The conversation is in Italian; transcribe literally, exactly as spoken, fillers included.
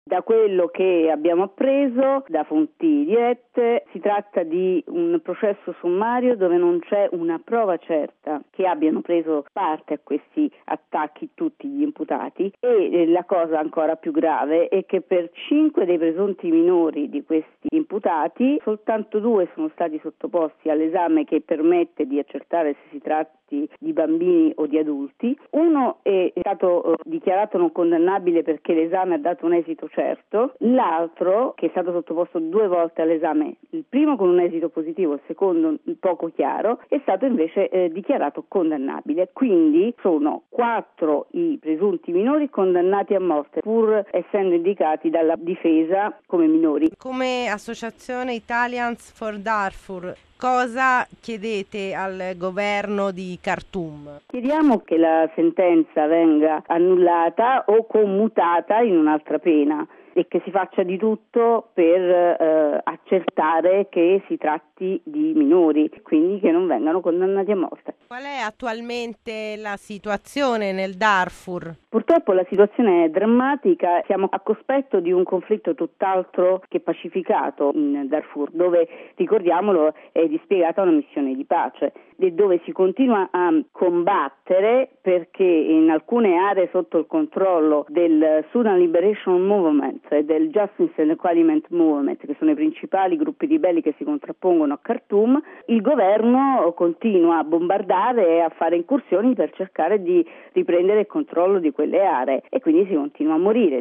Da quello che abbiamo appreso da fonti dirette, si tratta di un processo sommario dove non c'è una prova certa che abbiano preso parte a questi attacchi tutti gli imputati, e la cosa ancora più grave è che per cinque dei presunti minori di questi imputati soltanto due sono stati sottoposti all'esame che permette di accertare se si tratti di bambini o di adulti. Uno è stato dichiarato non condannabile perché l'esame ha dato un esito certo, l'altro, che è stato sottoposto due volte all'esame, il primo con un esito positivo, il secondo poco chiaro, è stato invece eh, dichiarato condannabile. Quindi sono quattro i presunti minori condannati a morte, pur essendo indicati dalla difesa come minori. Come associazione Italians for Darfur, cosa chiedete al governo di Khartoum? Chiediamo che la sentenza venga annullata o commutata in un'altra pena e che si faccia di tutto per eh, accertare che si tratti di minori, quindi che non vengano condannati a morte. Qual è attualmente la situazione nel Darfur? Purtroppo la situazione è drammatica, siamo a cospetto di un conflitto tutt'altro che pacificato in Darfur, dove, ricordiamolo, è dispiegata una missione di pace e dove si continua a combattere perché in alcune aree sotto il controllo del Sudan Liberation Movement e del Justice and Equality Movement, che sono i principali gruppi ribelli che si contrappongono a Khartoum, il governo continua a bombardare e a fare incursioni per cercare di riprendere il controllo di quelle aree e quindi si continua a morire.